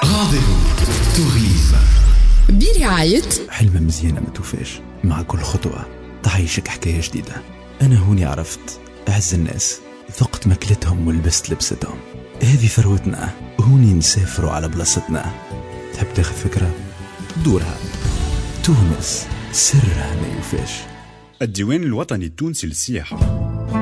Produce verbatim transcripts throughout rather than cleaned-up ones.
رانديفو توريزم برعاية حلمة مزيانة ما توفاش، مع كل خطوة تعيشك حكاية جديدة. أنا هوني عرفت أعز الناس، ذقت ماكلتهم ولبست لبستهم. هذه ثروتنا، هوني نسافروا على بلاصتنا. تحب تاخذ فكرة؟ دورها. تونس سرها ما يوفاش. الديوان الوطني التونسي للسياحة.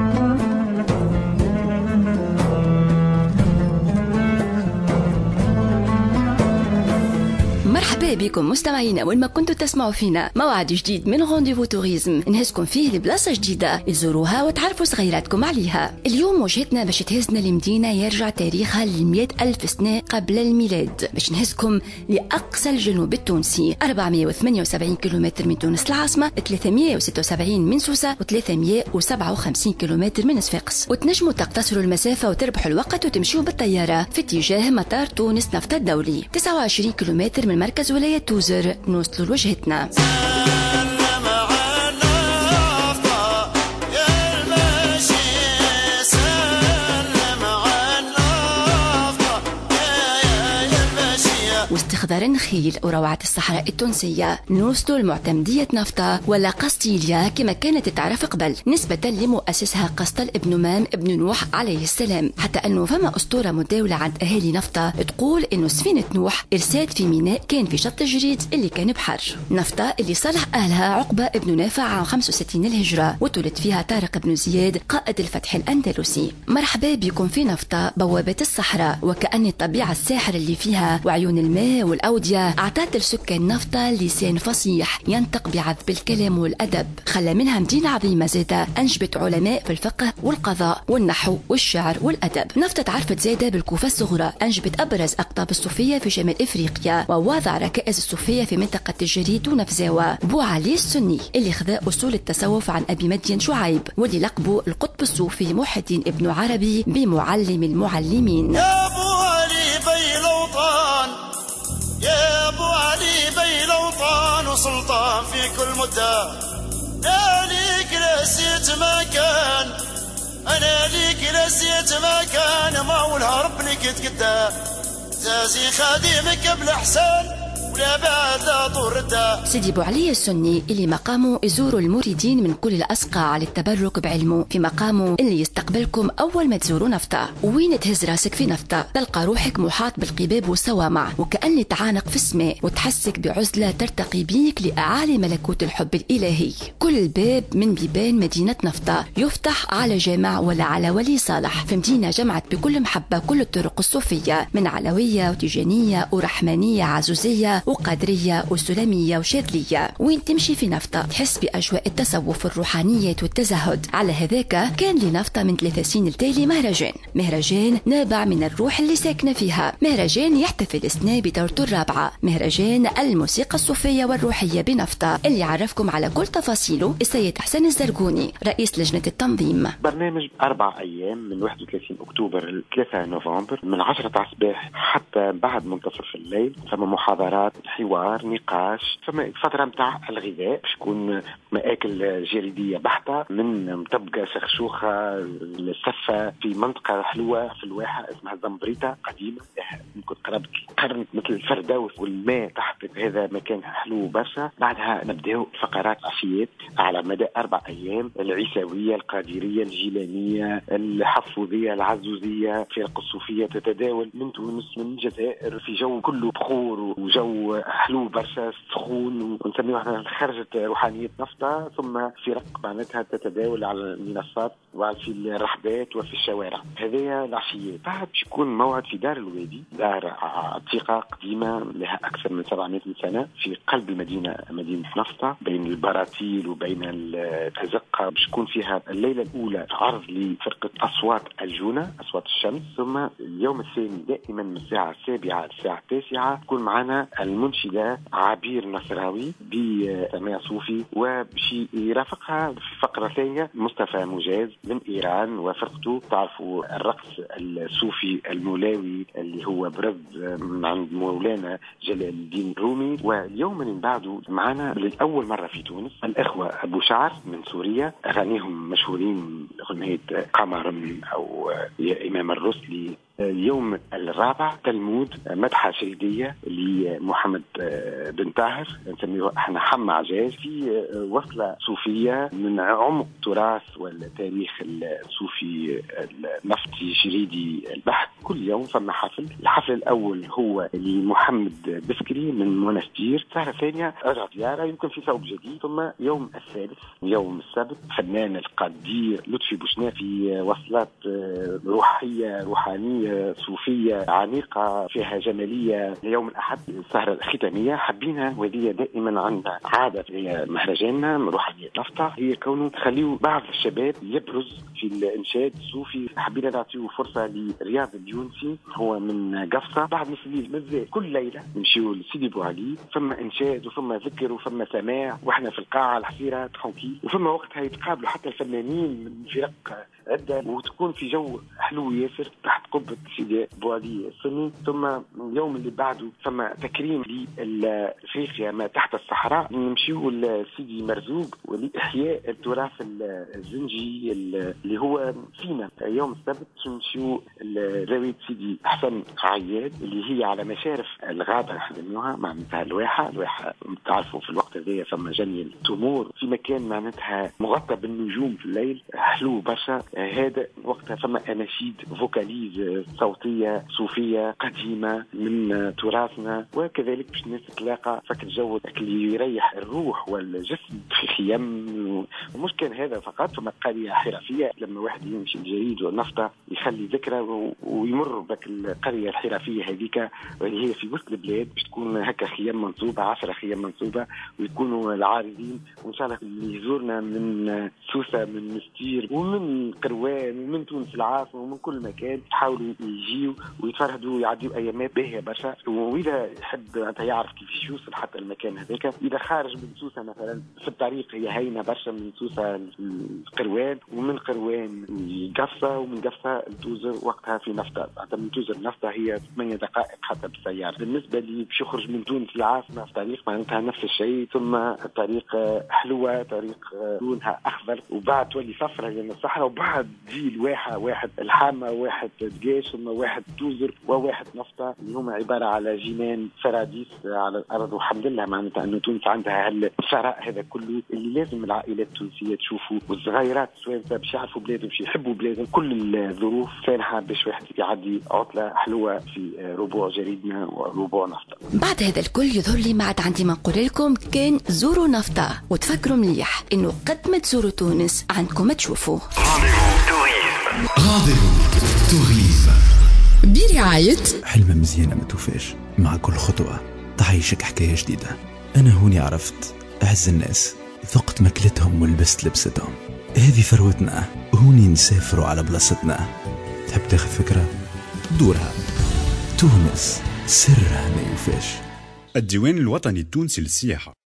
مرحبا بكم مستمعينا وين ما كنتوا تسمعوا فينا. موعد جديد من رونديفو توريزم نهزكم فيه لبلاصة جديدة تزوروها وتعرفوا صغيراتكم عليها. اليوم وجهتنا باش تهزنا لمدينة يرجع تاريخها لمئة ألف سنة قبل الميلاد، باش نهزكم لأقصى الجنوب التونسي، أربعمئة وثمانية وسبعين كيلومتر من تونس العاصمة، ثلاثمئة وستة وسبعين من سوسة، وثلاثمئة وسبعة وخمسين كيلومتر من صفاقس. وتنجموا تقتصروا المسافة وتربحوا الوقت وتمشوا بالطيارة في اتجاه مطار تونس نفط الدولي، تسعة وعشرين كيلومتر من مركز ولاية توزر. نوصلوا لوجهتنا. واستخضار النخيل وروعة الصحراء التونسية، نوصلوا المعتمدية نفطة ولا قسطيليا كما كانت تعرف قبل، نسبة لمؤسسها قسطل ابن مام ابن نوح عليه السلام. حتى أنه فما أسطورة مداولة عند أهالي نفطة تقول إنه سفينة نوح إرسات في ميناء كان في شط الجريد اللي كان بحر. نفطة اللي صلح أهلها عقبة ابن نافع عام خمسة وستين الهجرة، وتولد فيها طارق بن زياد قائد الفتح الأندلسي. مرحبا بكم في نفطة، بوابة الصحراء، وكأن الطبيعة الساحرة اللي فيها وعيون الماء والأودية أعطت لسكان نفطة لسان فصيح ينطق بعذب الكلام والأدب، خلى منها مدينة عظيمة زادة أنجبت علماء في الفقه والقضاء والنحو والشعر والأدب. نفطة تعرفت زادة بالكوفة الصغرى، أنجبت أبرز أقطاب الصوفية في شمال إفريقيا ووضع ركائز الصوفية في منطقة الجريد ونفزاوة. بو علي السني اللي خذا أصول التصوف عن أبي مدين شعيب، واللي لقبوا القطب الصوفي محي الدين ابن عربي بمعلم المعلمين. يا أبو علي بيلوطان، يا أبو علي بيلوطان وسلطان في كل مدة. أنا ليك لسيت مكان، أنا ليك لسيت مكان، ما أولها ربني كنت قدا زازي خادمك بالأحسان ولا بعد لا طور الدا. سيدي بو علي السني اللي مقامه يزوروا المريدين من كل الأسقى على التبرك بعلمه، في مقامه اللي يستقبلكم أول ما تزوروا نفطة. وين تهز راسك في نفطة تلقى روحك محاط بالقباب والصوامع، وكأن تعانق في السماء وتحسك بعزلة ترتقي بيك لأعالي ملكوت الحب الإلهي. كل باب من بيبان مدينة نفطة يفتح على جامع ولا على ولي صالح، في مدينة جمعت بكل محبة كل الطرق الصوفية، من علوية وتيجانية ورحمانية عزوزية وقادرية وسلمية وشاذلية. وين تمشي في نفطة تحس بأجواء التصوف والروحانيات والتزهد. على هذاك كان لنفطة من ثلاث سنين التالي مهرجان، مهرجان نابع من الروح اللي ساكنة فيها، مهرجان يحتفل السنة بدورته الرابعة، مهرجان الموسيقى الصوفية والروحية بنفطة، اللي عرفكم على كل تفاصيله السيد حسن الزرقوني رئيس لجنة التنظيم. برنامج أربع أيام من واحد وثلاثين أكتوبر ل ثلاثة نوفمبر، من عشرة الصباح حتى بعد منتصف الليل. فما محاضرات، حوار، نقاش، فما فترة متاع الغذاء باش تكون مآكل جريدية بحتة، من مطبقة شخشوخة السفة في منطقة حلوة في الواحة اسمها زمبريتا قديمة، يمكن قرابة قرن مثل الفردوس، والماء تحت هذا مكان حلو برشا. بعدها نبدأ فقرات عشيات على مدى أربع أيام، العيساوية، القادرية، الجيلانية، الحفوظية، العزوزية، فرق الصوفية تتداول من تونس من الجزائر في جو كله بخور وجو حلو برشا سخون، ونسميوها خرجت روحانية نفطة. ثم فرق معناتها تتداول على المنصات وفي الرحبات وفي الشوارع. هذه العشيات. بعد يكون موعد في دار الوادي، دار عتيقة قديمة لها أكثر من سبعمائة سنة في قلب المدينة، مدينة نفطة، بين البراتيل وبين الأزقة. باش يكون فيها الليلة الأولى عرض لفرقة أصوات الجونة، أصوات الشمس. ثم اليوم الثاني دائما من الساعة السابعة للساعة التاسعة تكون معنا المنشدة عبير نصراوي بسماع صوفي، وبشي يرافقها في فقرة ثانية مصطفى مجاز من إيران وفرقته. تعرفوا الرقص الصوفي المولاوي اللي هو برز من عند مولانا جلال الدين الرومي. واليوم من بعده معنا لأول مرة في تونس الأخوة أبو شعر من سوريا، أغانيهم مشهورين أغنية قمر أو يا إمام الرسلي اليوم الرابع تلمود مدحة شريدية لمحمد بن طاهر، نسميه احنا حم عجاج، في وصلة صوفية من عمق التراث والتاريخ الصوفي النفطي شريدي البحث. كل يوم فما حفل. الحفل الأول هو لمحمد بسكري من منستير، سهرة ثانية رجع زيارة يمكن في ثوب جديد. ثم يوم الثالث يوم السبت فنان القدير لطفي بوشناق في وصلات روحية روحانية صوفية عميقة فيها جمالية. يوم الأحد السهرة الختامية. حبينا وهي دائما عندنا عادة في مهرجاننا روحانية نفطة، هي كونه تخليه بعض الشباب يبرز في الإنشاد الصوفي. حبينا نعطيه فرصة لرياض الديونسي، هو من قفصة. بعد نص الليل مازال كل ليلة نمشيو لسيدي بوعلي، فما إنشاد وفما ذكر وفما سماع، وإحنا في القاعة الحصيرة ترانكيل. وفما وقتها يتقابلوا حتى الفنانين من فرق عدة، وتكون في جو حلو ياسر تحت قبة سيدي بوعلي السني. ثم اليوم اللي بعده فما تكريم لإفريقيا ما تحت الصحراء، نمشيو لسيدي مرزوق ولإحياء التراث الزنجي اللي هو فينا. يوم السبت نمشيو لراوية سيدي حسن عياد اللي هي على مشارف الغابة نحن معناتها الواحة. الواحة تعرفوا في الوقت هذا فما جني التمور في مكان معناتها مغطى بالنجوم في الليل، حلو برشا. هذا وقتها فما أناشيد فوكاليز صوتية صوفية قديمة من تراثنا، وكذلك باش الناس تلاقى فك الجو اللي يريح الروح والجسم في خيام. ومش كان هذا فقط، فما قرية حرفية لما واحد يمشي الجريد والنفطة يخلي ذكرى ويمر بك القرية الحرفية هذيك اللي هي في وسط البلاد، باش تكون هكا خيام منصوبة عشرة خيام منصوبة ويكونوا العارضين. وإن شاء الله اللي يزورنا من سوسة من مستير ومن قروان ومن تونس العاصمة ومن كل مكان يحاولوا يجيوا ويتفرهدوا ويعديوا أيامات باهية برشا. وإذا يحب أنت يعرف كيف يوصل حتى المكان هذاك، إذا خارج من سوسة مثلا في الطريق هي هينة برشا من سوسة القروان، ومن قروان قفصة، ومن قفصة التوزر وقتها في نفطة. من توزر نفطة هي ثمانية دقائق حتى بالسيارة. بالنسبة لي باش يخرج من تونس العاصمة في طريق معناتها نفس الشيء. ثم الطريق حلوة، طريق لونها أخضر، وبعد تولي صفرة لأن الصحراء، وبعد جيل واحد واحد الحامة واحد دقاش ثم واحد توزر وواحد نفطة اللي هم عبارة على جنان فراديس على الأرض. والحمد لله معناتها أنه تونس عندها هالثراء هذا كله اللي لازم العائلات التونسية تشوفوا، والصغيرات سواء باش يعرفوا بلادهم باش يحبوا بلادهم. كل الظروف سانحة باش واحد يعدي عطلة حلوة في ربوع جريدنا وربوع نفطة. بعد هذا الكل يظهر لي ما عاد عندي ما نقول لكم، كان زوروا نفطة وتفكروا مليح إنه قد ما تزوروا تونس عندكم تشوفوا. رانديفو توريزم برعاية حلمة مزيانة ما توفاش، مع كل خطوة تعيشك حكاية جديدة. أنا هوني عرفت أعز الناس، ذقت ماكلتهم ولبست لبستهم. هذه ثروتنا، هوني نسافروا على بلاصتنا. تحب تاخذ فكرة؟ دورها. تونس سرها ما يوفاش. الديوان الوطني التونسي للسياحة.